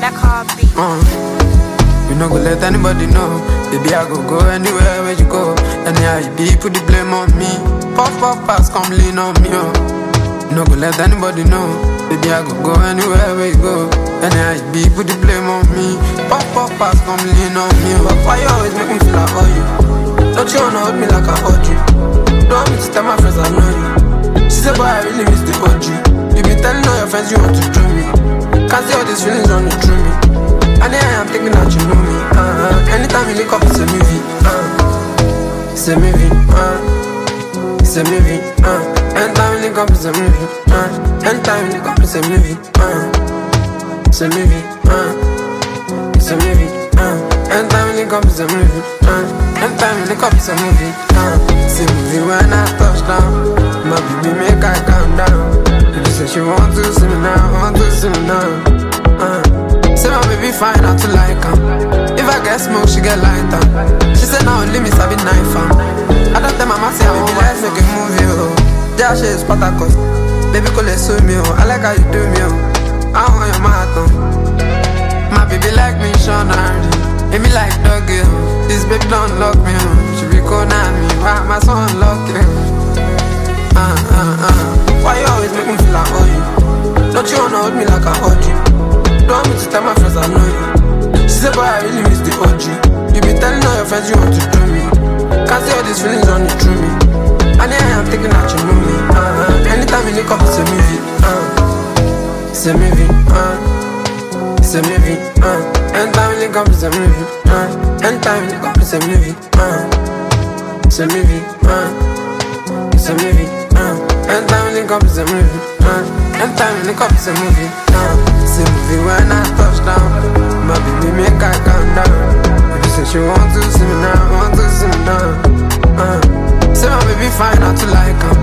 That car beat. You no go let anybody know. Baby, I go anywhere where you go. Anyhow you be, put the blame on me. Puff, pass, come lean on me, oh. You no go let anybody know. Baby, I go anywhere where you go. Anyhow you be, put the blame on me. Puff, pass, come lean on me, oh. Why you always make me feel like I owe you? Don't you wanna hold me like I owed you? Don't want me to tell my friends I know you. She said, boy, I really miss the OG. You be telling all your friends you want to do me. Can't see all these feelings running through me. And here I am thinking that you know me. Anytime you link up, it's a movie. It's a movie. It's a movie. Anytime you link up, it's a movie. Anytime you link up, it's a movie. It's a movie. It's a movie. Anytime you link up, it's a movie. Anytime you link up, it's a movie. It's a movie when I touch down. My baby make I calm down. Baby say she want to see me now, want to see me now. Say my baby fine, not to like her. If I get smoke, she get lighter. She said now only me sabi knife her. I don't tell mama say I baby let's make a movie, oh. Yeah, she is Spartacus. Baby call it so me, oh. I like how you do me, oh. I want your marathon. My baby like me, Sean Hardy. Make me like doggy, oh. This baby don't lock me, oh. She be calling me, why my son lock you? Why you always make me feel like I owe you? Don't you wanna hold me like I owed you? Don't want me to tell my friends I know you. She said, boy, I really miss the OG. You be telling all your friends you want to do me. Can't see all these feelings running through me. And here I am thinking that you know me. Anytime you link up, it's a movie. It's a movie. It's a movie. Anytime you link up, it's a movie. Anytime you link up, it's a movie. It's a movie. It's a movie. Anytime you link up, it's a movie. Anytime you link up, it's a movie. It's a movie when I touch down. My baby make I calm down. Baby say she want to see me now, want to see me now. Say my baby fine, not to like her.